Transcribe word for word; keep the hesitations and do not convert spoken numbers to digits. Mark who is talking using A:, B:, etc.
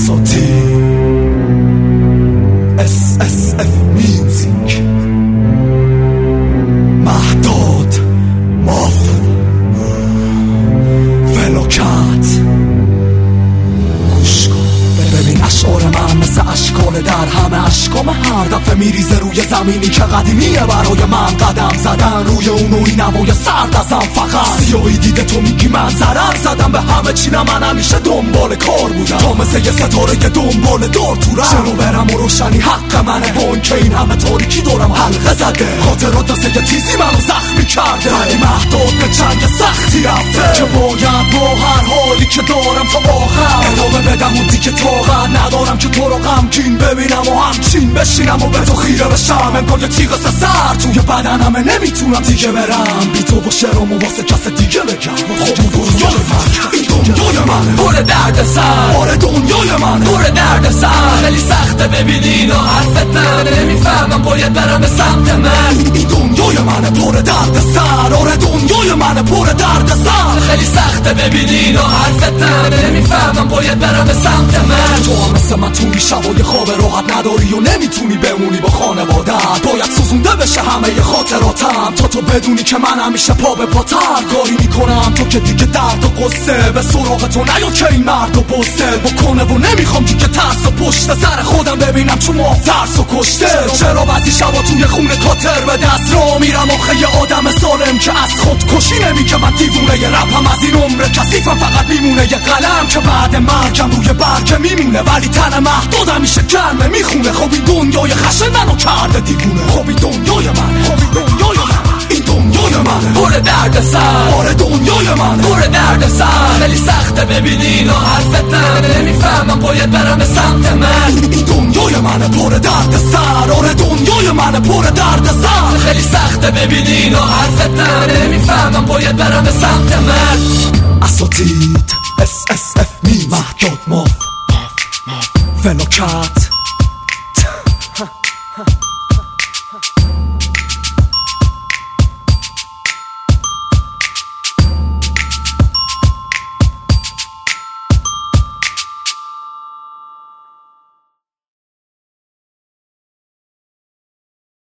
A: اساطیر اس اس اف میوزیک مهداد ماف فلوکت گوش کن ببین اشعار من مثل اشکال در همه اشکام هر دفعه میریزه روی زمینی که قدیمیه برای من قدم زدن روی اون و این هوای سرد ازم فقط سیاهی دیده تو میگی من ضرر زدم به همه چی نه من همیشه دنبال کار بودم تا مثل یه ستاره یه دنبال دار تو رم چرا برم و روشنی حق منه با این که این همه تاریکی دورم حلقه زده خاطرات دسته یه تیزی منو زخمی کرده ولی مهداد به چنگ سختی رفته که باید با هر حالی که دارم تا آخر ادامه بدم اون دیگه طاقت ندارم که تو رو غمگین ببینم و همچین بشینم و به تو خیره بشم انگار یه تیغ سر توی بدنمه نمیتونم دیگه برم بی تو و شعرامو واسه کس دیگه بگم خب دنیای من این دنیای منه پر درد سر آره دنیای منه پر درد سر خیلی سخته ببینی اینو حرفتن نمیفهمم باید برم به سمت من این دنیای منه پر درد سر آره دنیای منه پر درد سر خیلی سخته ببینی اینو حرفتن نمیفهمم باید برم به سمت من تو هم مثل من توی شبای خواب راحت نداری و نمیتونی بمونی با خانوادت باید سوزونده بشه همه خاطراتم تا تو بدونی که من همیشه پا به پاتر کاری میکنم تو که دیگه درد و قصه به سراغ تو نیا که این مرد و بسته بکنه و نمیخوام دیگه ترس و پشت سر خودم ببینم چون ما ترس و کشته چرا بعضی شبا توی خونه کاتر به دست را میرم آخه یه آدم سالم که از خود کشی نمیگه من دیوونه یه رپم از این عمر کثیفم فقط میمونه یه قلم که بعد مرگم روی برگه میمونه ولی تن مهداد همیشه گرمه میخونه خب این دنیای خشن منو کرده دیوونه خب این دنیای من خب این دنیای من این دنیای من پر درد سر آره دنیای من پر درد سر خیلی سخته ببینی اینو حرفتن نمیفهمم باید برم به سمت من این دنیای من پر درد سر آره دنیای من پر درد سر خیلی سخته ببینی اینو حرفتن نمیفهمم باید برم به سمت من اساتید اس اس اف می مهداد ماف فلوکت